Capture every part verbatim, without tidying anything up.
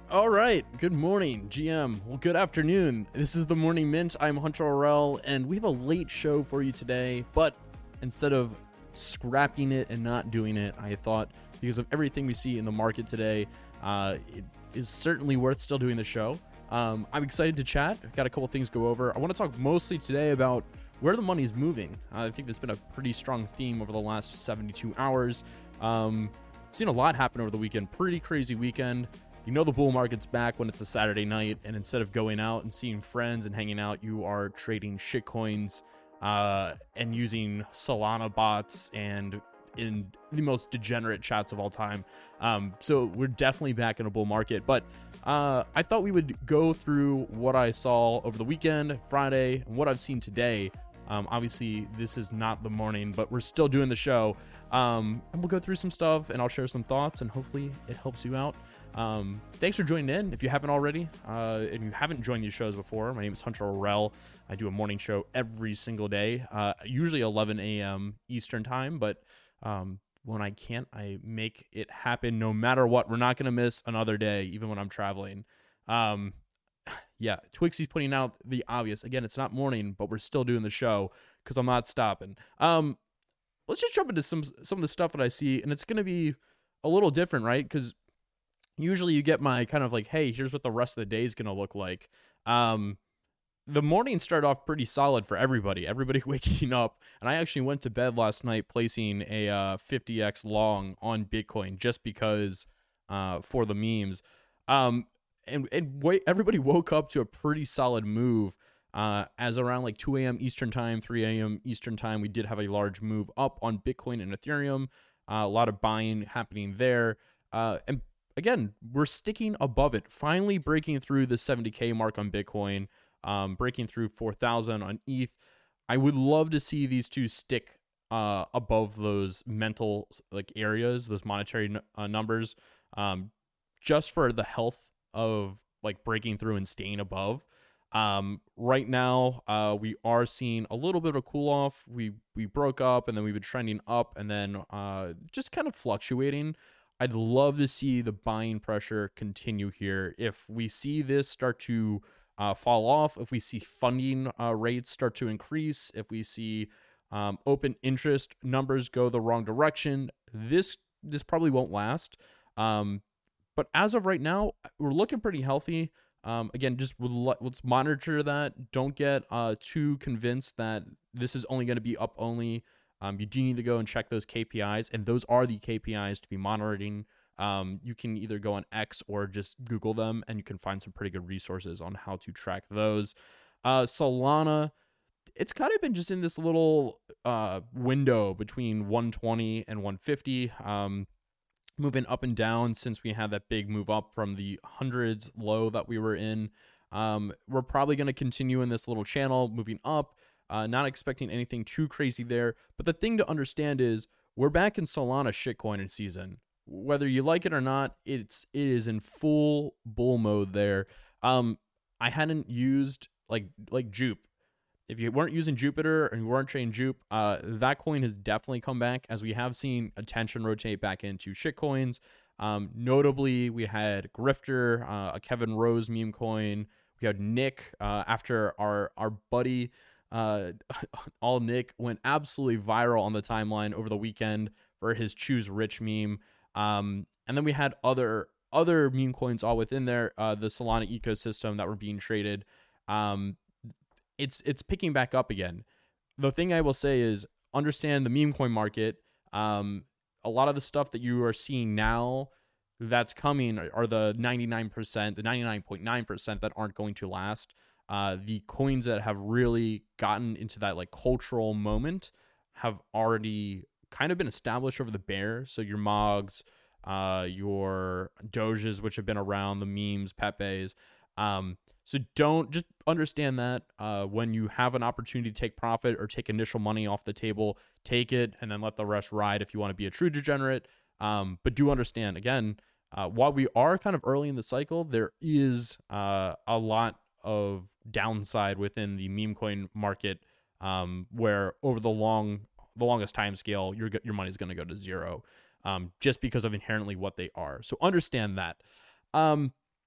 All right. Good morning, G M. Well, good afternoon. This is the Morning Mint. I'm Hunter Orell, and we have a late show for you today. But instead of scrapping it and not doing it, I thought because of everything we see in the market today, uh, it is certainly worth still doing the show. Um, I'm excited to chat. I've got a couple things to go over. I want to talk mostly today about where the money's moving. Uh, I think that's been a pretty strong theme over the last seventy-two hours. Um, seen a lot happen over the weekend. Pretty crazy weekend. You know the bull market's back when it's a Saturday night, and instead of going out and seeing friends and hanging out, you are trading shitcoins uh, and using Solana bots and in the most degenerate chats of all time. Um, so we're definitely back in a bull market, but uh, I thought we would go through what I saw over the weekend, Friday, and what I've seen today. Um, obviously, this is not the morning, but we're still doing the show. Um, and we'll go through some stuff, and I'll share some thoughts, and hopefully it helps you out. Um, thanks for joining in. If you haven't already, uh, and you haven't joined these shows before, my name is Hunter Orell. I do a morning show every single day, uh, usually eleven a.m. Eastern time, but um, when I can't, I make it happen no matter what. We're not going to miss another day, even when I'm traveling. Um, yeah, Twixie's putting out the obvious. Again, it's not morning, but we're still doing the show because I'm not stopping. Um, let's just jump into some some of the stuff that I see, and it's going to be a little different, right? Because usually you get my kind of like, hey, here's what the rest of the day is going to look like. Um, the morning started off pretty solid for everybody. Everybody waking up. And I actually went to bed last night placing a uh, fifty x long on Bitcoin just because uh, for the memes. Um, and and wait, everybody woke up to a pretty solid move uh, as around like two a.m. Eastern time, three a.m. Eastern time. We did have a large move up on Bitcoin and Ethereum. Uh, a lot of buying happening there. Uh, and Again, we're sticking above it, finally breaking through the seventy K mark on Bitcoin, um, breaking through four thousand on E T H. I would love to see these two stick uh, above those mental like areas, those monetary uh, numbers, um, just for the health of like breaking through and staying above. Um, right now, uh, we are seeing a little bit of a cool off. We we broke up and then we've been trending up and then uh, just kind of fluctuating. I'd love to see the buying pressure continue here. If we see this start to uh, fall off, if we see funding uh, rates start to increase, if we see um, open interest numbers go the wrong direction, this this probably won't last. Um, but as of right now, we're looking pretty healthy. Um, again, just let's monitor that. Don't get uh, too convinced that this is only going to be up only. Um, you do need to go and check those K P Is, and those are the K P Is to be monitoring. Um, you can either go on X or just Google them, and you can find some pretty good resources on how to track those. Uh, Solana, it's kind of been just in this little uh, window between one twenty and one fifty, um, moving up and down since we had that big move up from the hundreds low that we were in. Um, we're probably going to continue in this little channel, moving up. Uh, not expecting anything too crazy there. But the thing to understand is we're back in Solana shitcoin season. Whether you like it or not, it's it is in full bull mode there. Um, I hadn't used like like Jupe. If you weren't using Jupiter and you weren't trading Jupe, uh, that coin has definitely come back as we have seen attention rotate back into shitcoins. Um, notably, we had Grifter, uh, a Kevin Rose meme coin. We had Nick uh, after our our buddy. Uh, all Nick went absolutely viral on the timeline over the weekend for his choose rich meme. Um, and then we had other other meme coins all within there, uh, the Solana ecosystem that were being traded. Um, it's it's picking back up again. The thing I will say is understand the meme coin market. Um, a lot of the stuff that you are seeing now that's coming are the ninety-nine percent, the ninety-nine point nine percent that aren't going to last. Uh, the coins that have really gotten into that like cultural moment have already kind of been established over the bear. So your Mogs, uh, your Doges, which have been around, the memes, Pepes. Um, so don't just understand that uh, when you have an opportunity to take profit or take initial money off the table, take it and then let the rest ride if you want to be a true degenerate. Um, but do understand, again, uh, while we are kind of early in the cycle, there is uh, a lot of downside within the meme coin market, um, where over the long, the longest time scale, your your money is going to go to zero, um, just because of inherently what they are. So understand that. Um,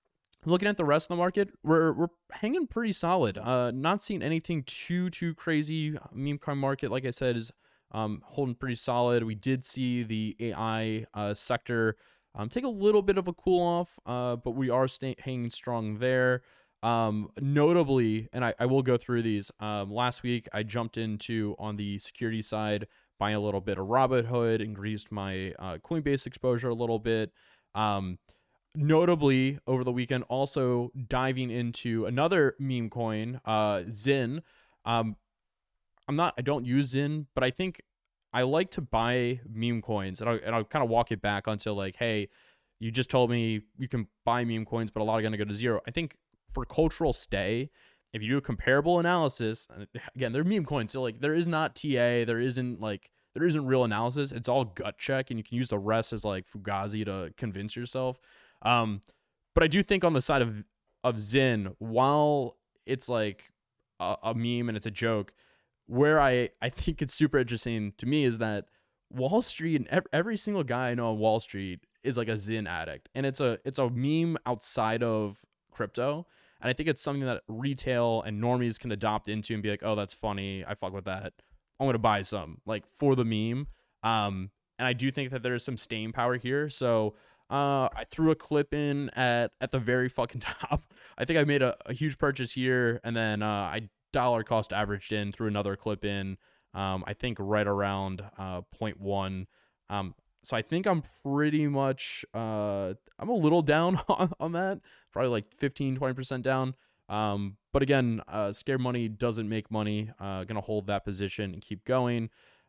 Looking at the rest of the market, we're we're hanging pretty solid. Uh, not seeing anything too too crazy. Meme coin market, like I said, is um, holding pretty solid. We did see the A I uh, sector um, take a little bit of a cool off, uh, but we are staying hanging strong there. Um, notably, and I, I will go through these. Um, last week, I jumped into on the security side, buying a little bit of Robinhood, increased my uh, Coinbase exposure a little bit. Um, Notably, over the weekend, also diving into another meme coin, uh, Zin. Um, I'm not, I don't use Zin, but I think I like to buy meme coins, and I'll, and I'll kind of walk it back until like, hey, you just told me you can buy meme coins, but a lot are going to go to zero. I think for cultural stay, if you do a comparable analysis, and again, they're meme coins, so like there is not T A, there isn't like there isn't real analysis. It's all gut check, and you can use the rest as like Fugazi to convince yourself. Um, but I do think on the side of of Zin, while it's like a, a meme and it's a joke, where I, I think it's super interesting to me is that Wall Street and every, every single guy I know on Wall Street is like a Zin addict, and it's a it's a meme outside of crypto, and I think it's something that retail and normies can adopt into and be like, oh, that's funny, I fuck with that, I'm gonna buy some like for the meme. Um, and I do think that there's some staying power here, so. Uh, I threw a clip in at, at the very fucking top. I think I made a, a huge purchase here, and then uh, I dollar cost averaged in, threw another clip in, um, I think right around uh, zero point one. Um, so I think I'm pretty much, uh, I'm a little down on, on that, probably like fifteen, twenty percent down. Um, but again, uh, scared money doesn't make money. Uh, gonna hold that position and keep going.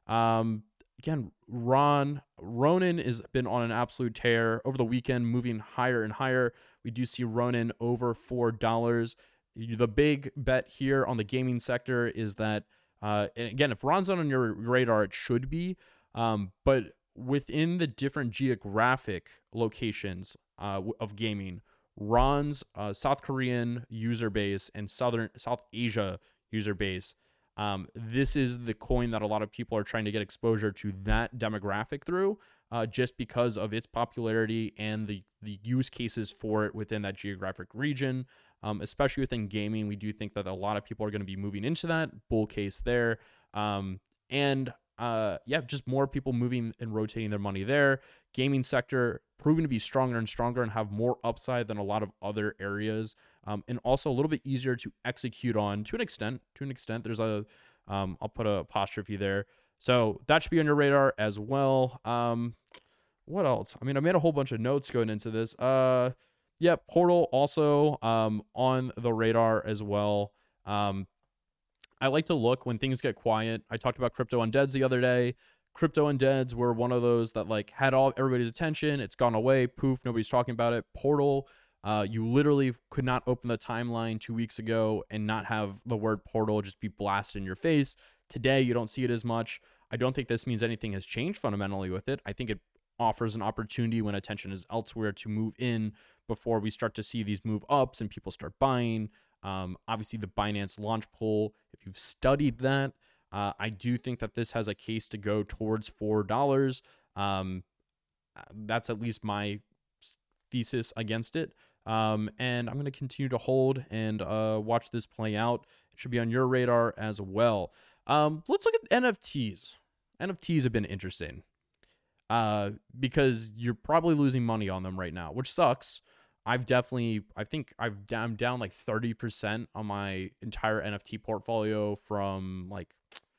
Um, Again, Ron Ronin has been on an absolute tear over the weekend, moving higher and higher. We do see Ronin over four dollars. The big bet here on the gaming sector is that, uh, and again, if Ron's not on your radar, it should be. Um, but within the different geographic locations uh, of gaming, Ron's uh, South Korean user base and Southern South Asia user base. Um, this is the coin that a lot of people are trying to get exposure to that demographic through, uh, just because of its popularity and the, the use cases for it within that geographic region. Um, especially within gaming, we do think that a lot of people are going to be moving into that bull case there. Um, and uh, yeah, just more people moving and rotating their money there. Gaming sector proving to be stronger and stronger and have more upside than a lot of other areas. Um, and also a little bit easier to execute on to an extent. To an extent, there's a, um, I'll put a apostrophe there. So that should be on your radar as well. Um, what else? I mean, I made a whole bunch of notes going into this. Uh, yeah, Portal also um, on the radar as well. Um, I like to look when things get quiet. I talked about Crypto Undeads the other day. Crypto Undeads were one of those that like had all everybody's attention. It's gone away. Poof, nobody's talking about it. Portal. Uh, you literally could not open the timeline two weeks ago and not have the word portal just be blasted in your face. Today, you don't see it as much. I don't think this means anything has changed fundamentally with it. I think it offers an opportunity when attention is elsewhere to move in before we start to see these move ups and people start buying. Um, obviously, the Binance launch pool, if you've studied that, uh, I do think that this has a case to go towards four dollars. Um, that's at least my thesis against it. Um, and I'm going to continue to hold and uh, watch this play out. It should be on your radar as well. Um, let's look at N F Ts. N F Ts have been interesting uh, because you're probably losing money on them right now, which sucks. I've definitely, I think I've I'm down like thirty percent on my entire N F T portfolio from like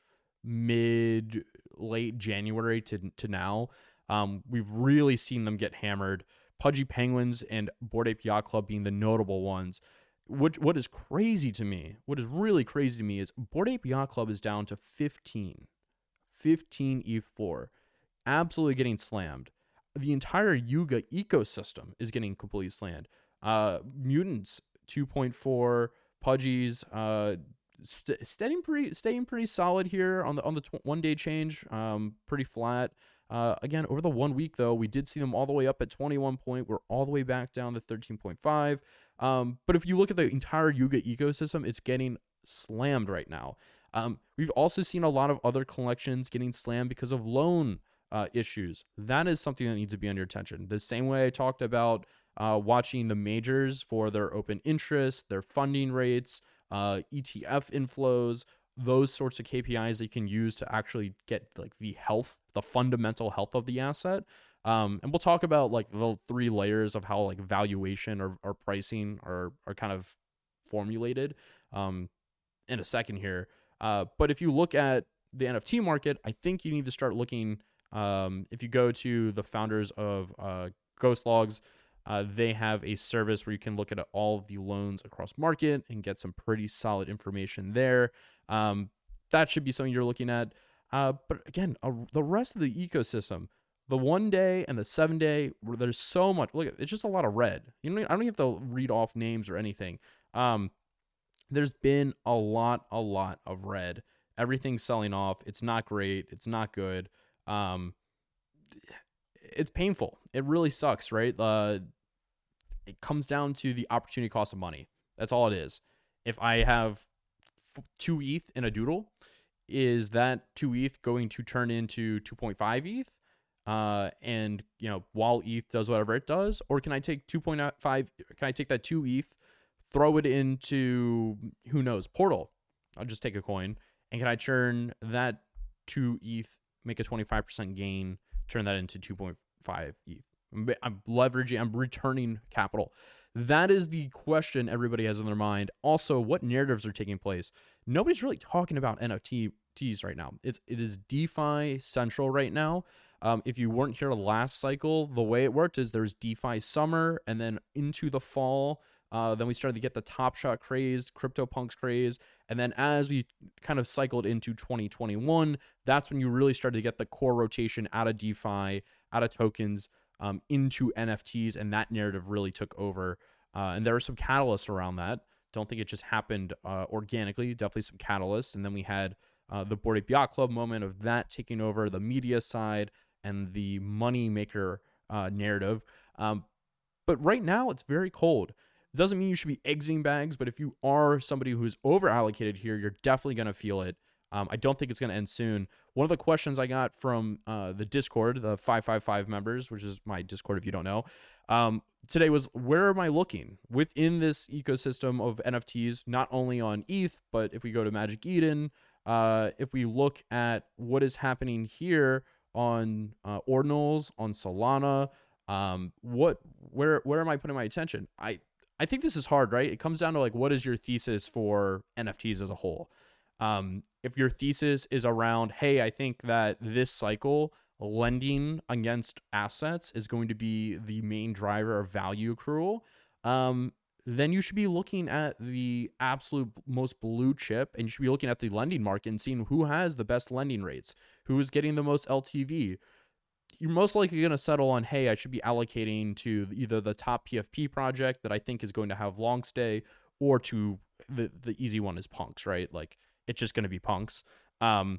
mid, late January to, to now. Um, we've really seen them get hammered. Pudgy Penguins and Bored Ape Yacht Club being the notable ones. What what is crazy to me, what is really crazy to me is Bored Ape Yacht Club is down to fifteen. fifteen E four. Absolutely getting slammed. The entire Yuga ecosystem is getting completely slammed. Uh, Mutants two point four, Pudgies uh, st- staying pretty staying pretty solid here on the on the tw- one day change. Um, pretty flat. Uh, again, over the one week, though, we did see them all the way up at twenty-one point. We're all the way back down to thirteen point five. Um, but if you look at the entire Yuga ecosystem, it's getting slammed right now. Um, we've also seen a lot of other collections getting slammed because of loan uh, issues. That is something that needs to be on your attention. The same way I talked about uh, watching the majors for their open interest, their funding rates, uh, E T F inflows, those sorts of K P Is that you can use to actually get like the health, the fundamental health of the asset. Um, and we'll talk about like the three layers of how like valuation or, or pricing are, are kind of formulated um, in a second here. Uh, but if you look at the N F T market, I think you need to start looking, um, if you go to the founders of uh, Ghost Logs, uh, they have a service where you can look at all of the loans across market and get some pretty solid information there. Um, that should be something you're looking at. Uh, but again, uh, the rest of the ecosystem, the one day and the seven day, there's so much. Look, it's just a lot of red. You know, I don't even have to read off names or anything. Um, there's been a lot, a lot of red. Everything's selling off. It's not great. It's not good. Um, it's painful. It really sucks, right? Uh, it comes down to the opportunity cost of money. That's all it is. If I have two E T H in a doodle, is that two E T H going to turn into two point five E T H? Uh, and you know, while E T H does whatever it does, or can I take two point five? Can I take that two E T H, throw it into who knows Portal? I'll just take a coin, and can I turn that two E T H, make a twenty-five percent gain, turn that into two point five E T H? I'm, I'm leveraging. I'm returning capital. That is the question everybody has in their mind. Also, what narratives are taking place? Nobody's really talking about N F Ts right now. It's it is DeFi central right now. Um, if you weren't here last cycle, the way it worked is there's DeFi summer, and then into the fall, uh, then we started to get the Top Shot craze, CryptoPunks craze, and then as we kind of cycled into twenty twenty-one, that's when you really started to get the core rotation out of DeFi, out of tokens, um, into N F Ts, and that narrative really took over. Uh, and there were some catalysts around that. Don't think it just happened uh, organically. Definitely some catalysts, and then we had uh, the Bored Ape Yacht Club moment of that taking over the media side and the money maker uh, narrative. Um, but right now it's very cold. It doesn't mean you should be exiting bags, but if you are somebody who's over allocated here, you're definitely going to feel it. Um, I don't think it's going to end soon. One of the questions I got from uh, the Discord, the five five five members, which is my Discord if you don't know, um, today was, where am I looking within this ecosystem of N F Ts, not only on E T H, but if we go to Magic Eden, uh, if we look at what is happening here on uh, Ordinals, on Solana, um, what, where, where am I putting my attention? I, I think this is hard, right? It comes down to like, what is your thesis for N F Ts as a whole? Um, if your thesis is around, hey, I think that this cycle lending against assets is going to be the main driver of value accrual, um, then you should be looking at the absolute most blue chip, and you should be looking at the lending market and seeing who has the best lending rates, who is getting the most L T V. You're most likely going to settle on, hey, I should be allocating to either the top P F P project that I think is going to have long stay, or to the, the easy one is Punks, right? Like, it's just going to be Punks. Um,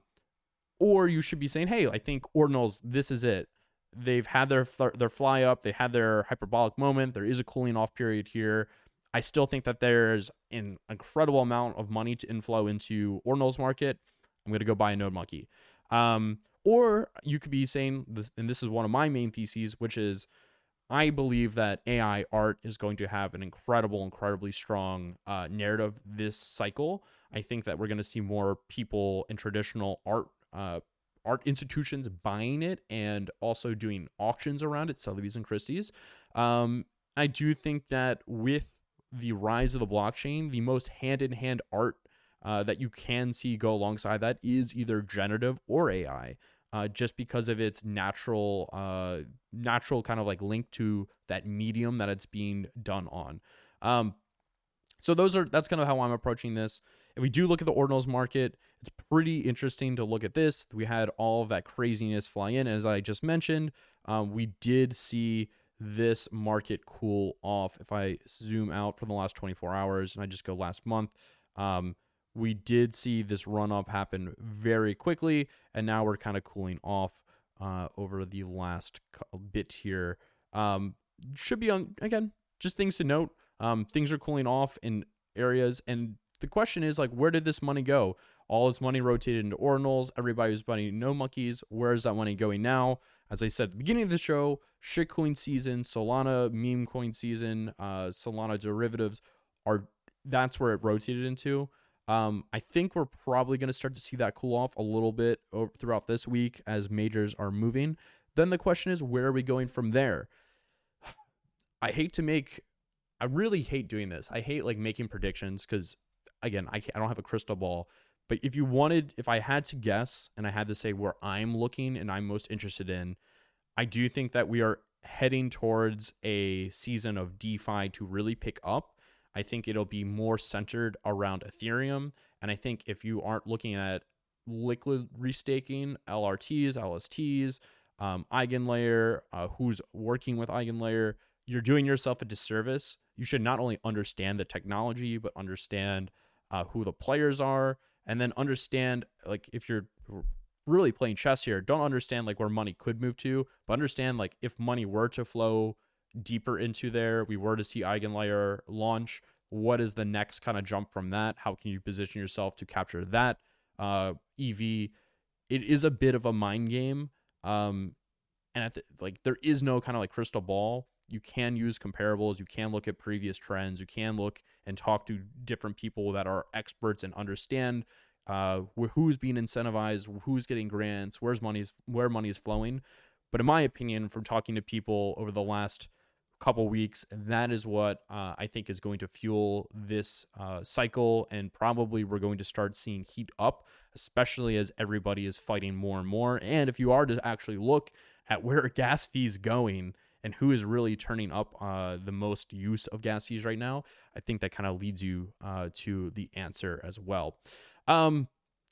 or you should be saying, hey, I think Ordinals, this is it. They've had their their fly up. They had their hyperbolic moment. There is a cooling off period here. I still think that there's an incredible amount of money to inflow into Ordinals market. I'm going to go buy a Node Monkey. Um, or you could be saying, and this is one of my main theses, which is I believe that A I art is going to have an incredible, incredibly strong uh, narrative this cycle. I think that we're going to see more people in traditional art uh, art institutions buying it and also doing auctions around it, Sotheby's and Christie's. Um, I do think that with the rise of the blockchain, the most hand-in-hand art uh, that you can see go alongside that is either generative or A I. Uh, just because of its natural, uh, natural kind of like link to that medium that it's being done on. Um, so those are that's kind of how I'm approaching this. If we do look at the Ordinals market, it's pretty interesting to look at this. We had all of that craziness fly in, and as I just mentioned, um, we did see this market cool off. If I zoom out for the last twenty-four hours and I just go last month, um, we did see this run up happen very quickly, and now we're kind of cooling off uh, over the last bit here. Um, should be on, again, just things to note. Um, things are cooling off in areas, and the question is, like, where did this money go? All this money rotated into Ordinals. Everybody was buying Node Monkeys. Where is that money going now? As I said at the beginning of the show, shitcoin season, Solana meme coin season, uh, Solana derivatives are that's where it rotated into. Um, I think we're probably going to start to see that cool off a little bit over, throughout this week as majors are moving. Then the question is, where are we going from there? I hate to make, I really hate doing this. I hate like making predictions because, again, I, I don't have a crystal ball. But if you wanted, if I had to guess and I had to say where I'm looking and I'm most interested in, I do think that we are heading towards a season of DeFi to really pick up. I think it'll be more centered around Ethereum. And I think if you aren't looking at liquid restaking, L R Ts, L S Ts, um, Eigenlayer, uh, who's working with Eigenlayer, you're doing yourself a disservice. You should not only understand the technology, but understand uh, who the players are, and then understand, like, if you're really playing chess here, don't understand like where money could move to, but understand like if money were to flow deeper into there, we were to see Eigenlayer launch, what is the next kind of jump from that? How can you position yourself to capture that uh, E V? It is a bit of a mind game, um, and at the, like there is no kind of like crystal ball. You can use comparables. You can look at previous trends. You can look and talk to different people that are experts and understand uh, who's being incentivized, who's getting grants, where's money's where money is flowing. But in my opinion, from talking to people over the last couple weeks, that is what uh, I think is going to fuel this uh, cycle, and probably we're going to start seeing heat up, especially as everybody is fighting more and more. And if you are to actually look at where gas fees going and who is really turning up uh, the most use of gas fees right now, I think that kind of leads you uh, to the answer as well. Um,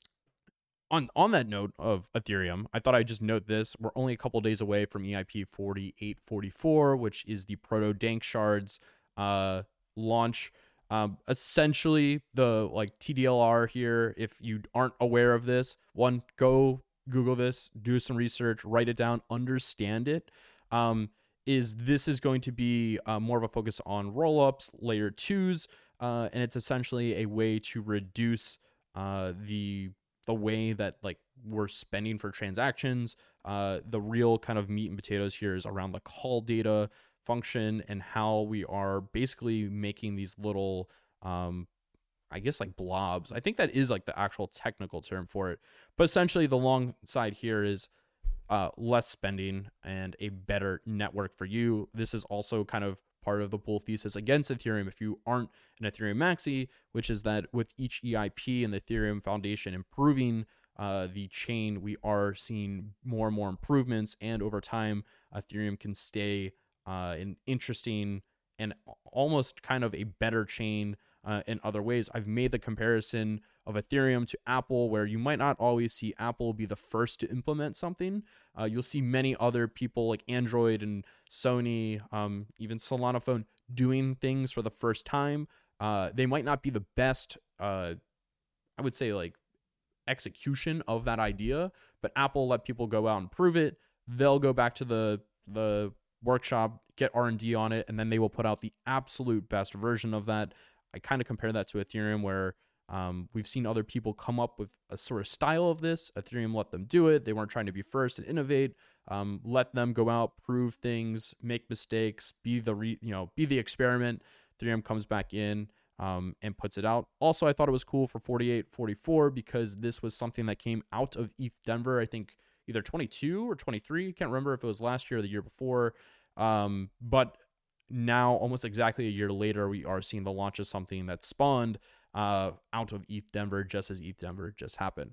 on on that note of Ethereum, I thought I'd just note this. We're only a couple days away from E I P forty-eight forty-four, which is the Proto Dankshards uh, launch. Um, essentially, the like T D L R here, if you aren't aware of this, one, go Google this, do some research, write it down, understand it. Um, is this is going to be uh, more of a focus on rollups, layer twos, uh, and it's essentially a way to reduce uh, the the way that like we're spending for transactions. Uh, the real kind of meat and potatoes here is around the call data function and how we are basically making these little, um, I guess like blobs. I think that is like the actual technical term for it. But essentially the long side here is uh, less spending and a better network for you. This is also kind of part of the bull thesis against Ethereum if you aren't an Ethereum maxi, which is that with each E I P and the Ethereum Foundation improving uh, the chain, we are seeing more and more improvements, and over time, Ethereum can stay uh, an interesting and almost kind of a better chain uh, in other ways. I've made the comparison of Ethereum to Apple, where you might not always see Apple be the first to implement something. Uh, you'll see many other people like Android and Sony, um, even Solana Phone, doing things for the first time. Uh, they might not be the best, uh, I would say, like execution of that idea, but Apple let people go out and prove it. They'll go back to the the workshop, get R and D on it, and then they will put out the absolute best version of that. I kind of compare that to Ethereum, where um, we've seen other people come up with a sort of style of this. Ethereum let them do it. They weren't trying to be first and innovate. Um, let them go out, prove things, make mistakes, be the re, you know be the experiment. Ethereum comes back in um, and puts it out. Also, I thought it was cool for forty-eight forty-four because this was something that came out of E T H Denver. I think either twenty-two or twenty-three. I can't remember if it was last year or the year before. Um, but now, almost exactly a year later, we are seeing the launch of something that spawned uh, out of E T H Denver, just as E T H Denver just happened.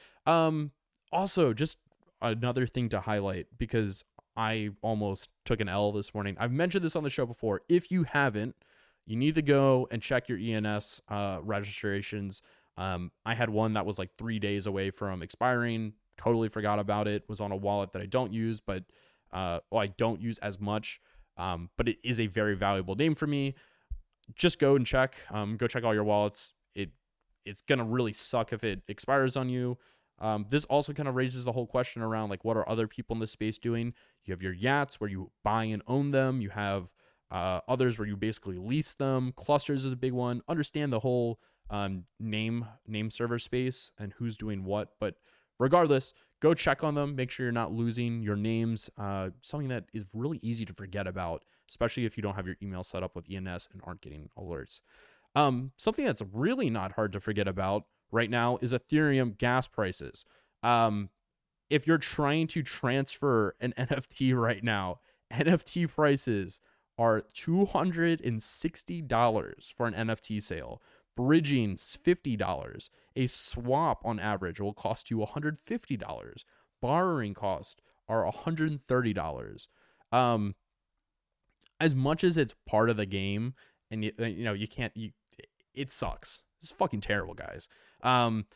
Um, also, just another thing to highlight, because I almost took an L this morning. I've mentioned this on the show before. If you haven't, you need to go and check your E N S uh, registrations. Um, I had one that was like three days away from expiring. Totally forgot about it. Was on a wallet that I don't use, but uh, well, I don't use as much. Um, but it is a very valuable name for me. Just go and check. Um, go check all your wallets. It it's gonna really suck if it expires on you. Um, this also kind of raises the whole question around like, what are other people in this space doing? You have your Yats where you buy and own them. You have uh, others where you basically lease them. Clusters is a big one. Understand the whole um, name name server space and who's doing what. But regardless, go check on them. Make sure you're not losing your names. Uh, something that is really easy to forget about, especially if you don't have your email set up with E N S and aren't getting alerts. Um, something that's really not hard to forget about right now is Ethereum gas prices. Um, if you're trying to transfer an N F T right now, N F T prices are two hundred sixty dollars for an N F T sale. Bridging's fifty dollars. A swap on average will cost you one hundred fifty dollars. Borrowing costs are one hundred thirty dollars. Um, as much as it's part of the game, and you, you know you can't, you, it sucks. It's fucking terrible, guys. Um,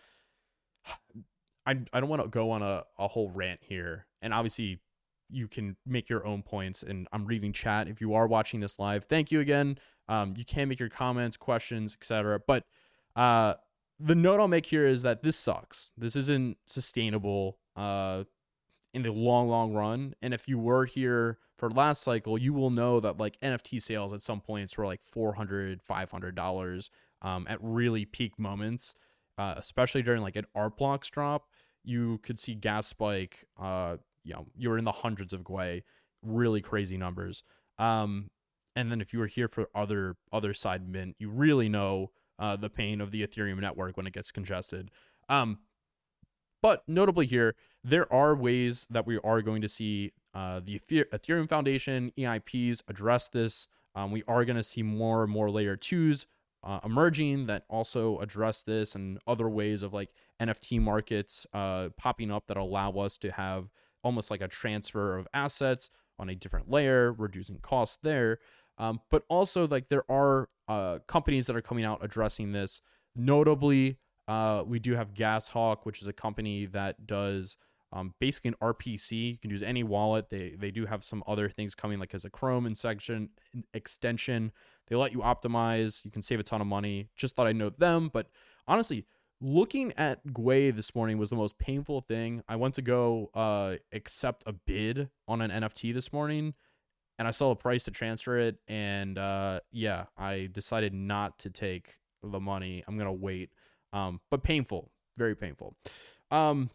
I I don't want to go on a, a whole rant here, and obviously you can make your own points, and I'm reading chat. If you are watching this live, thank you again. Um, you can make your comments, questions, et cetera. But uh, the note I'll make here is that this sucks. This isn't sustainable uh, in the long, long run. And if you were here for last cycle, you will know that like N F T sales at some points were like four hundred dollars, five hundred dollars um, at really peak moments, uh, especially during like an art blocks drop. You could see gas spike. Uh, you know, you were in the hundreds of Gwei, really crazy numbers. Um, and then if you were here for other other side mint, you really know uh, the pain of the Ethereum network when it gets congested. Um, but notably here, there are ways that we are going to see uh, the Ethereum Foundation, E I Ps address this. Um, we are going to see more and more layer twos uh, emerging that also address this, and other ways of like N F T markets uh, popping up that allow us to have almost like a transfer of assets on a different layer, reducing costs there. Um, but also like there are uh, companies that are coming out addressing this. Notably, uh, we do have GasHawk, which is a company that does um, basically an R P C. You can use any wallet. They they do have some other things coming, like as a Chrome extension. extension. They let you optimize. You can save a ton of money. Just thought I'd note them. But honestly, looking at Gwei this morning was the most painful thing. I went to go uh, accept a bid on an N F T this morning, and I saw the price to transfer it. And uh, yeah, I decided not to take the money. I'm going to wait. Um, but painful, very painful. Um,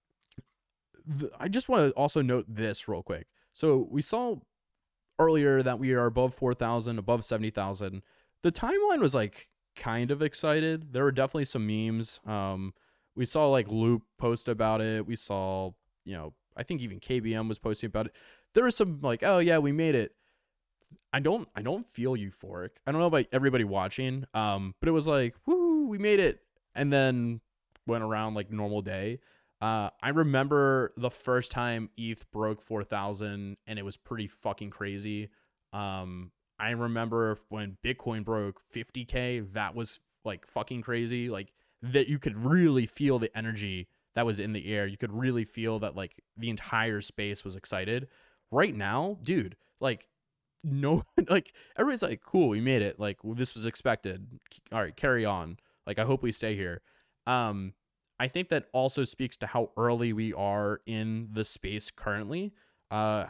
th- I just want to also note this real quick. So we saw earlier that we are above four thousand, above seventy thousand. The timeline was like kind of excited. There were definitely some memes. Um, we saw like Loop post about it. We saw, you know, I think even K B M was posting about it. There was some like, oh yeah, we made it. I don't, I don't feel euphoric. I don't know about everybody watching. Um, but it was like, woo, we made it. And then went around like normal day. Uh, I remember the first time E T H broke four thousand, and it was pretty fucking crazy. Um, I remember when Bitcoin broke fifty K, that was like fucking crazy. Like that you could really feel the energy that was in the air. You could really feel that like the entire space was excited. Right now, dude, like no, like everybody's like, cool, we made it. Like this was expected. All right, carry on. Like I hope we stay here. Um, I think that also speaks to how early we are in the space currently. Uh,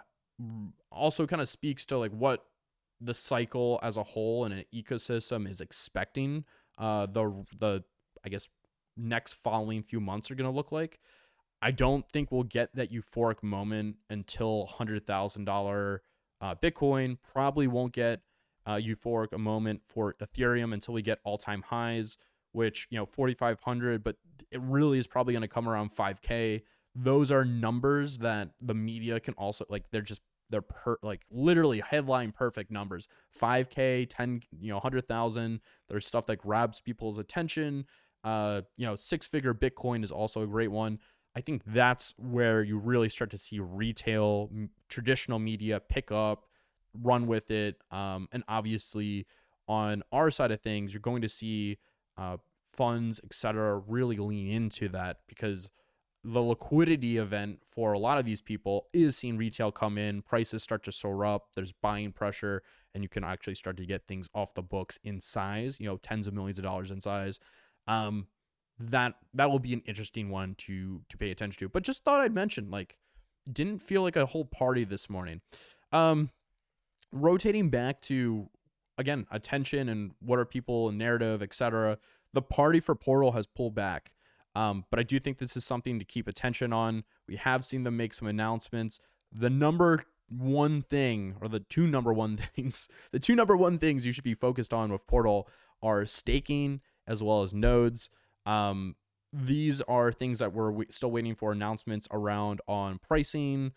also kind of speaks to like what the cycle as a whole and an ecosystem is expecting uh, the, the, I guess, next following few months are going to look like. I don't think we'll get that euphoric moment until one hundred thousand dollars uh, Bitcoin. Probably won't get uh, euphoric a moment for Ethereum until we get all-time highs, which, you know, forty-five hundred, but it really is probably going to come around five K. Those are numbers that the media can also, like, they're just, they're per, like literally headline perfect numbers. five K, ten, you know, one hundred thousand. There's stuff that grabs people's attention. Uh, you know, six figure Bitcoin is also a great one. I think that's where you really start to see retail, m- traditional media pick up, run with it. Um, and obviously on our side of things, you're going to see uh, funds, et cetera, really lean into that, because the liquidity event for a lot of these people is seeing retail come in, prices start to soar up, there's buying pressure, and you can actually start to get things off the books in size, you know, tens of millions of dollars in size. Um, that that will be an interesting one to to pay attention to. But just thought I'd mention, like, didn't feel like a whole party this morning. Um, rotating back to, again, attention and what are people, narrative, et cetera. The party for Portal has pulled back. Um, but I do think this is something to keep attention on. We have seen them make some announcements. The number one thing, or the two number one things, the two number one things you should be focused on with Portal are staking as well as nodes. Um, these are things that we're still waiting for announcements around on pricing,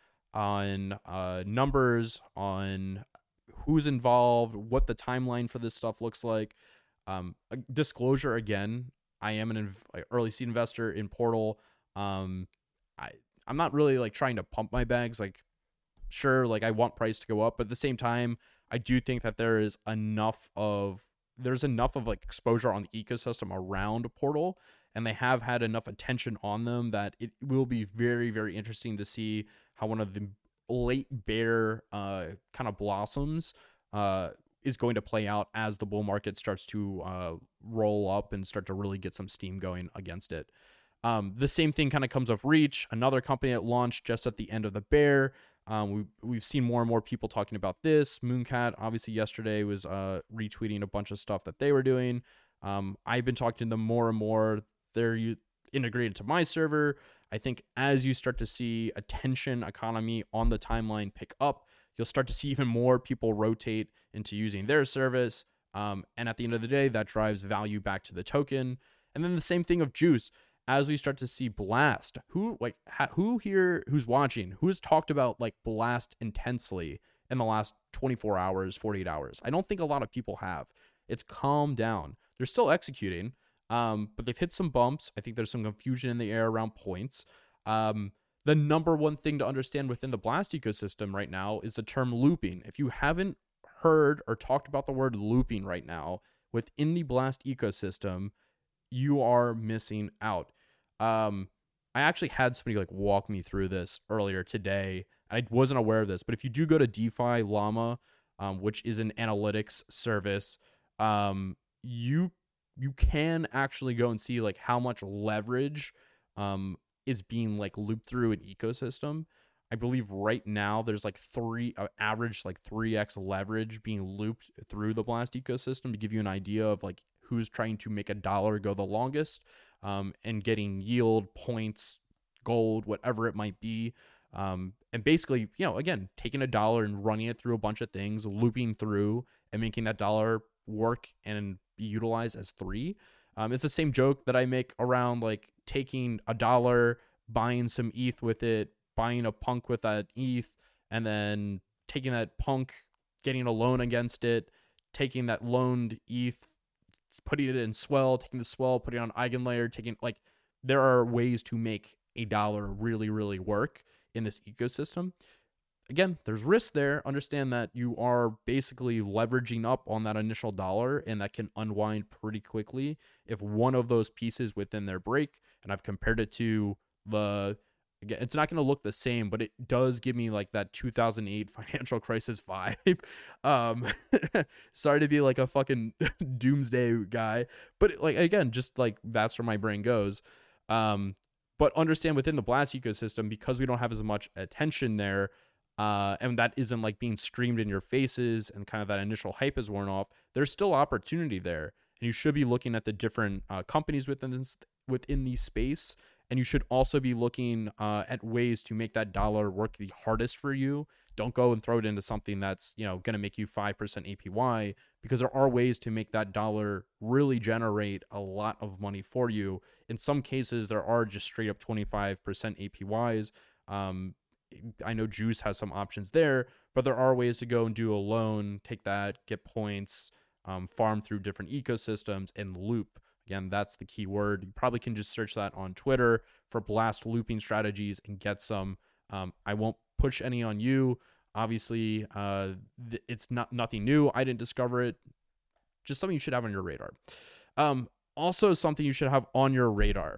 on uh, numbers, on who's involved, what the timeline for this stuff looks like. Um, disclosure again, I am an inv- early seed investor in Portal. Um, I I'm not really like trying to pump my bags. Like, sure, like I want price to go up, but at the same time, I do think that there is enough of there's enough of like exposure on the ecosystem around Portal, and they have had enough attention on them that it will be very, very interesting to see how one of the late bear uh, kind of blossoms uh, is going to play out as the bull market starts to uh, roll up and start to really get some steam going against it. Um, the same thing kind of comes with Reach, another company that launched just at the end of the bear. Um, we, we've seen more and more people talking about this. Mooncat, obviously, yesterday was uh, retweeting a bunch of stuff that they were doing. Um, I've been talking to them more and more. They're u- integrated to my server. I think as you start to see attention economy on the timeline pick up, you'll start to see even more people rotate into using their service. Um, and at the end of the day, that drives value back to the token. And then the same thing of Juice. As we start to see Blast, who like ha, who here who's watching, who has talked about like Blast intensely in the last twenty-four hours, forty-eight hours? I don't think a lot of people have. It's calmed down. They're still executing, um, but they've hit some bumps. I think there's some confusion in the air around points. Um, the number one thing to understand within the Blast ecosystem right now is the term looping. If you haven't heard or talked about the word looping right now within the Blast ecosystem, you are missing out. Um, I actually had somebody like walk me through this earlier today. I wasn't aware of this, but if you do go to DeFi Llama, um, which is an analytics service, um, you you can actually go and see like how much leverage um, is being like looped through an ecosystem. I believe right now there's like three uh, average like three x leverage being looped through the Blast ecosystem to give you an idea of like who's trying to make a dollar go the longest, um, and getting yield, points, gold, whatever it might be. Um, and basically, you know, again, taking a dollar and running it through a bunch of things, looping through and making that dollar work and be utilized as three. Um, it's the same joke that I make around like taking a dollar, buying some E T H with it, buying a punk with that E T H, and then taking that punk, getting a loan against it, taking that loaned E T H, putting it in swell, taking the swell, putting it on eigenlayer, taking like there are ways to make a dollar really, really work in this ecosystem. Again, there's risk there. Understand that you are basically leveraging up on that initial dollar, and that can unwind pretty quickly if one of those pieces within their break. And I've compared it to the Again, it's not going to look the same, but it does give me like that two thousand eight financial crisis vibe. Um, sorry to be like a fucking doomsday guy, but like, again, just like that's where my brain goes. Um, but understand within the Blast ecosystem, because we don't have as much attention there, uh, and that isn't like being streamed in your faces and kind of that initial hype is worn off, there's still opportunity there. And you should be looking at the different uh, companies within this, within the space. And you should also be looking uh, at ways to make that dollar work the hardest for you. Don't go and throw it into something that's, you know, going to make you five percent A P Y, because there are ways to make that dollar really generate a lot of money for you. In some cases, there are just straight up twenty-five percent A P Ys. Um, I know Juice has some options there, but there are ways to go and do a loan, take that, get points, um, farm through different ecosystems, and loop. Again, that's the key word. You probably can just search that on Twitter for Blast looping strategies and get some. Um, I won't push any on you. Obviously, uh, th- it's not nothing new. I didn't discover it. Just something you should have on your radar. Um, also, something you should have on your radar.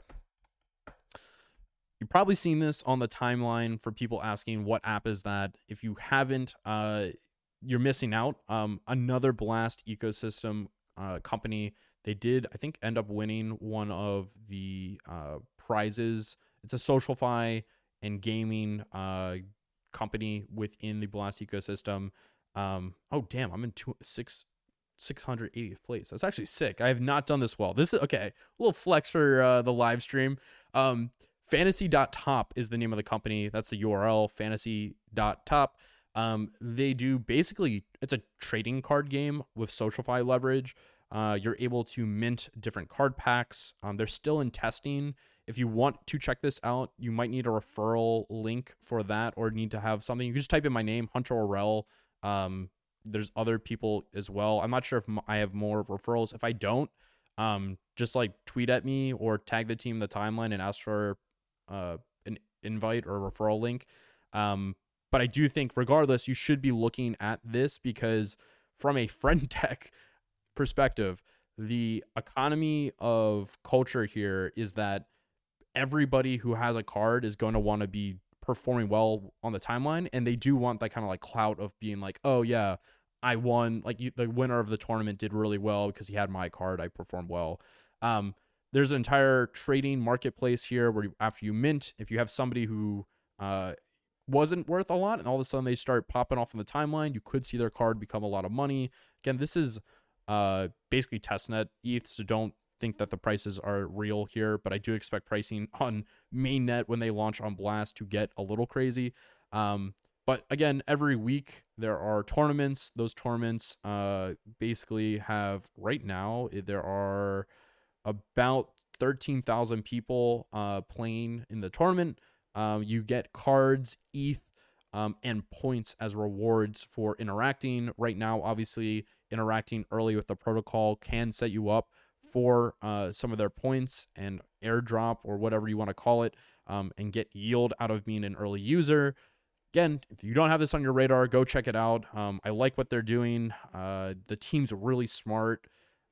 You've probably seen this on the timeline for people asking, what app is that? If you haven't, uh, you're missing out. Um, another Blast ecosystem uh, company. They did, I think, end up winning one of the uh, prizes. It's a SocialFi and gaming uh, company within the Blast ecosystem. Um, oh, damn, I'm in two, six. six hundred eightieth place. That's actually sick. I have not done this well. This is okay. A little flex for uh, the live stream. Um, fantasy dot top is the name of the company. That's the U R L, fantasy dot top. Um, they do basically, it's a trading card game with SocialFi leverage. Uh, you're able to mint different card packs. Um, they're still in testing. If you want to check this out, you might need a referral link for that, or need to have something. You can just type in my name, Hunter Orel. Um, there's other people as well. I'm not sure if I have more referrals. If I don't, um, just like tweet at me or tag the team in the timeline and ask for uh, an invite or a referral link. Um, but I do think regardless, you should be looking at this, because from a friend tech perspective, the economy of culture here is that everybody who has a card is going to want to be performing well on the timeline, and they do want that kind of like clout of being like, oh yeah, I won, like you, the winner of the tournament did really well because he had my card, I performed well. Um, there's an entire trading marketplace here where you, after you mint, if you have somebody who uh, wasn't worth a lot and all of a sudden they start popping off on the timeline, you could see their card become a lot of money. Again, this is uh, basically testnet E T H, so don't think that the prices are real here, but I do expect pricing on mainnet when they launch on Blast to get a little crazy. Um, but again, every week there are tournaments. Those tournaments uh, basically have, right now, there are about thirteen thousand people uh, playing in the tournament. Um, you get cards, E T H, um, and points as rewards for interacting. Right now, obviously, interacting early with the protocol can set you up for uh, some of their points and airdrop or whatever you want to call it, um, and get yield out of being an early user. Again, if you don't have this on your radar, go check it out. Um, I like what they're doing. Uh, the team's really smart.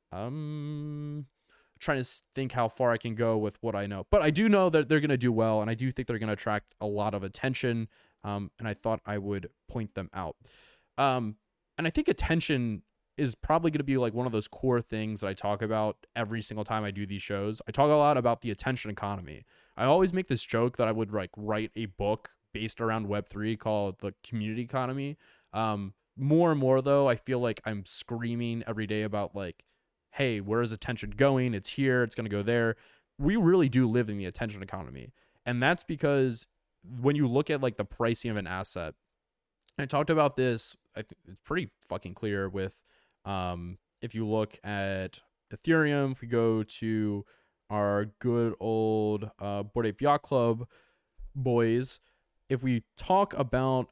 Um, trying to think how far I can go with what I know, but I do know that they're going to do well, and I do think they're going to attract a lot of attention. Um, and I thought I would point them out. Um, and I think attention is probably going to be like one of those core things that I talk about every single time I do these shows. I talk a lot about the attention economy. I always make this joke that I would like write a book based around Web three called The Community Economy. Um, more and more though, I feel like I'm screaming every day about like, hey, where is attention going? It's here. It's going to go there. We really do live in the attention economy. And that's because when you look at like the pricing of an asset, I talked about this, I think it's pretty fucking clear with, um, if you look at Ethereum, if we go to our good old uh, Bored Ape Yacht Club boys, if we talk about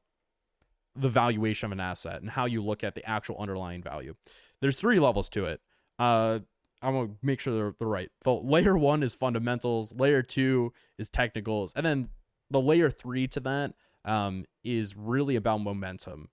the valuation of an asset and how you look at the actual underlying value, there's three levels to it. Uh, I'm going to make sure they're, they're right. The layer one is fundamentals, layer two is technicals, and then the layer three to that um, is really about momentum.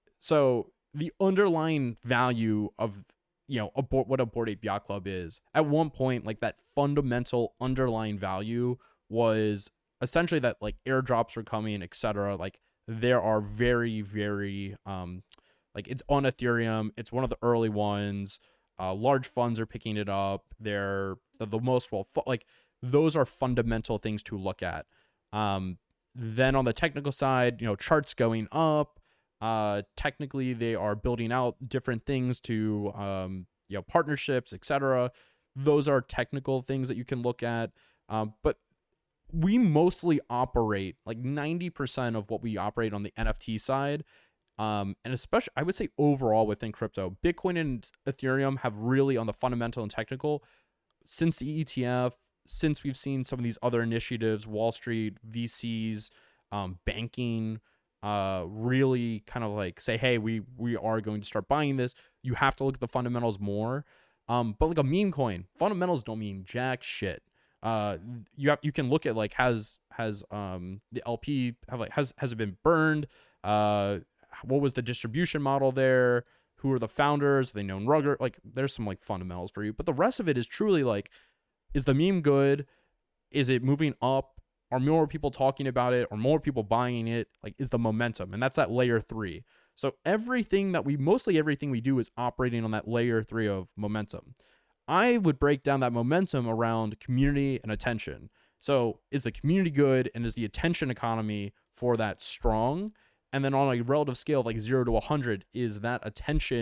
So the underlying value of, you know, a, what a Bored Ape Yacht Club is, at one point, like that fundamental underlying value was essentially that like airdrops are coming, et cetera. Like there are very, very, um, like it's on Ethereum. It's one of the early ones. Uh, large funds are picking it up. They're the, the most well, like those are fundamental things to look at. Um, then on the technical side, you know, charts going up. Uh, technically, they are building out different things to, um, you know, partnerships, et cetera. Those are technical things that you can look at. Um, but we mostly operate like ninety percent of what we operate on the N F T side. Um, and especially, I would say overall within crypto, Bitcoin and Ethereum have really on the fundamental and technical since the E T F, since we've seen some of these other initiatives, Wall Street, V Cs, um, banking, uh, really kind of like say, hey, we, we are going to start buying this. You have to look at the fundamentals more. Um, but like a meme coin, fundamentals don't mean jack shit. Uh, you have, you can look at like, has, has, um, the L P have like, has, has it been burned? Uh, what was the distribution model there? Who are the founders? Are they known rugger? Like there's some like fundamentals for you, but the rest of it is truly like, is the meme good? Is it moving up? Are more people talking about it? Or more people buying it? Like, is the momentum? And that's that layer three. So everything that we, mostly everything we do is operating on that layer three of momentum. I would break down that momentum around community and attention. So is the community good? And is the attention economy for that strong? And then on a relative scale of like zero to one hundred, is that attention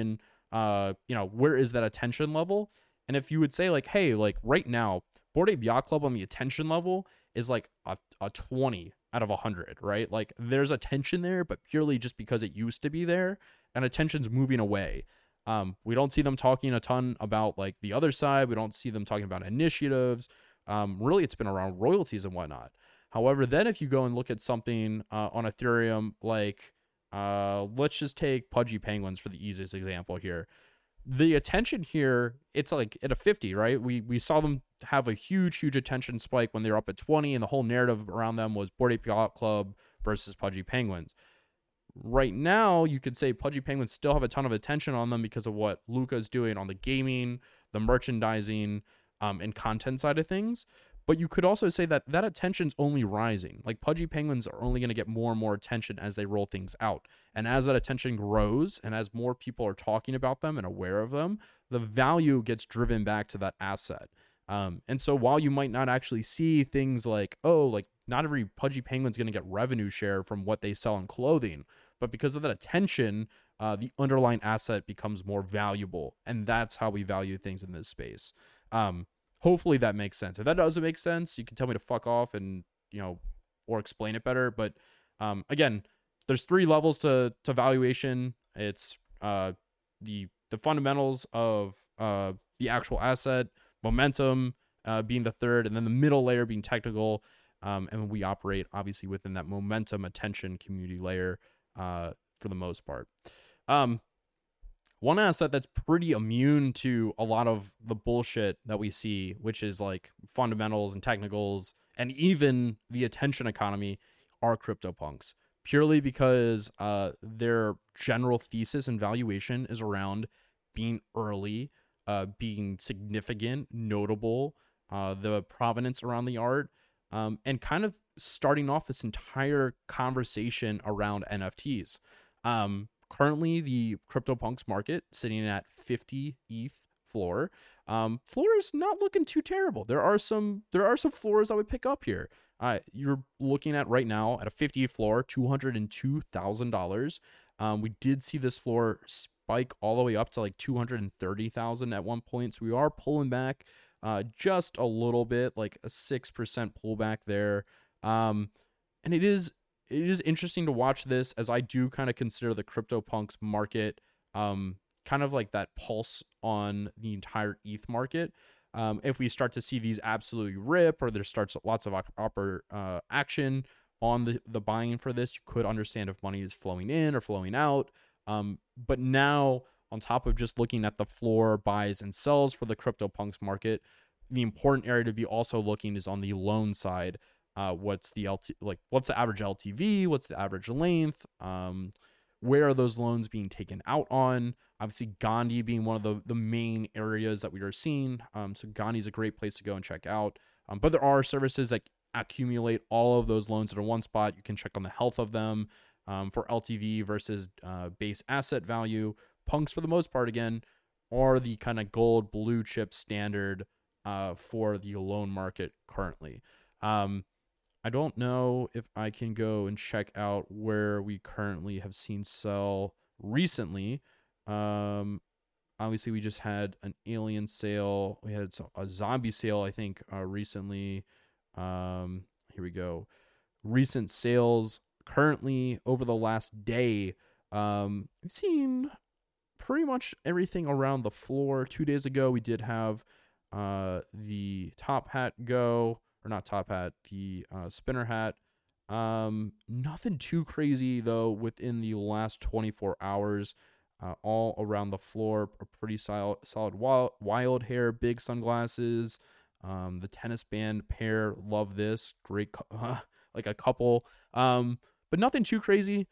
uh, you know, where is that attention level? And if you would say like, hey, like right now, Bored Ape Yacht Club on the attention level is like a, a twenty out of one hundred, right? Like there's attention there, but purely just because it used to be there, and attention's moving away. Um, we don't see them talking a ton about like the other side. We don't see them talking about initiatives. Um, really, it's been around royalties and whatnot. However, then if you go and look at something uh, on Ethereum, like uh, let's just take Pudgy Penguins for the easiest example here. The attention here, it's like at a fifty, right? We we saw them have a huge, huge attention spike when they were up at twenty, and the whole narrative around them was Bored Ape Yacht Club versus Pudgy Penguins. Right now, you could say Pudgy Penguins still have a ton of attention on them because of what Luca is doing on the gaming, the merchandising, um, and content side of things. But you could also say that that attention's only rising. Like Pudgy Penguins are only going to get more and more attention as they roll things out. And as that attention grows and as more people are talking about them and aware of them, the value gets driven back to that asset. Um, and so while you might not actually see things like, oh, like not every Pudgy Penguin's going to get revenue share from what they sell in clothing, but because of that attention, uh, the underlying asset becomes more valuable. And that's how we value things in this space. Um, Hopefully that makes sense. If that doesn't make sense, you can tell me to fuck off and, you know, or explain it better. But um, again, there's three levels to, to valuation. It's uh, the the fundamentals of uh, the actual asset, momentum uh, being the third, and then the middle layer being technical. Um, and we operate obviously within that momentum attention community layer uh, for the most part. Um, One asset that's pretty immune to a lot of the bullshit that we see, which is like fundamentals and technicals and even the attention economy, are CryptoPunks. Purely because uh, their general thesis and valuation is around being early, uh, being significant, notable, uh, the provenance around the art, um, and kind of starting off this entire conversation around N F Ts. Um, Currently, the CryptoPunks market sitting at fifty E T H floor. Um, floor is not looking too terrible. There are some there are some floors I would pick up here. Uh, you're looking at right now at a fifty E T H floor, two hundred two thousand dollars. Um, we did see this floor spike all the way up to like two hundred thirty thousand dollars at one point. So we are pulling back uh, just a little bit, like a six percent pullback there. Um, and it is It is interesting to watch this, as I do kind of consider the CryptoPunks market um, kind of like that pulse on the entire E T H market. Um, if we start to see these absolutely rip, or there starts lots of upper uh, action on the, the buying for this, you could understand if money is flowing in or flowing out. Um, but now, on top of just looking at the floor buys and sells for the CryptoPunks market, the important area to be also looking is on the loan side. Uh, what's the L T like? What's the average L T V? What's the average length? Um, where are those loans being taken out on? Obviously, Gandhi being one of the, the main areas that we are seeing. Um, so Gandhi is a great place to go and check out. Um, but there are services that accumulate all of those loans in one spot. You can check on the health of them um, for L T V versus uh, base asset value. Punks, for the most part, again, are the kind of gold blue chip standard uh, for the loan market currently. Um, I don't know if I can go and check out where we currently have seen sell recently. Um, obviously, we just had an alien sale. We had a zombie sale, I think, uh, recently. Um, here we go. Recent sales currently over the last day. Um, we've seen pretty much everything around the floor. Two days ago, we did have uh, the top hat go. Or not top hat, the uh, spinner hat. Um, nothing too crazy, though, within the last twenty-four hours. Uh, all around the floor, a pretty solid, solid wild, wild hair, big sunglasses. Um, the tennis band pair, love this. Great, uh, like a couple. Um, but nothing too crazy.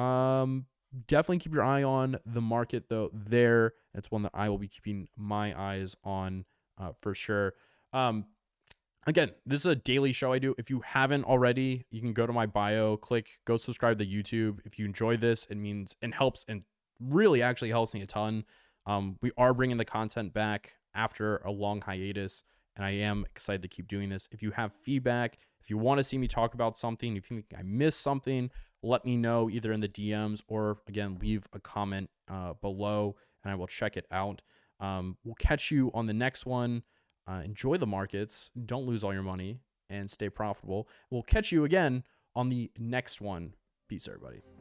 Um, definitely keep your eye on the market, though, there. It's one that I will be keeping my eyes on uh, for sure. Um, Again, this is a daily show I do. If you haven't already, you can go to my bio, click, go subscribe to YouTube. If you enjoy this, it means and helps and really actually helps me a ton. Um, we are bringing the content back after a long hiatus, and I am excited to keep doing this. If you have feedback, if you want to see me talk about something, if you think I missed something, let me know either in the D Ms or, again, leave a comment uh, below, and I will check it out. Um, we'll catch you on the next one. Uh, enjoy the markets. Don't lose all your money and stay profitable. We'll catch you again on the next one. Peace, everybody.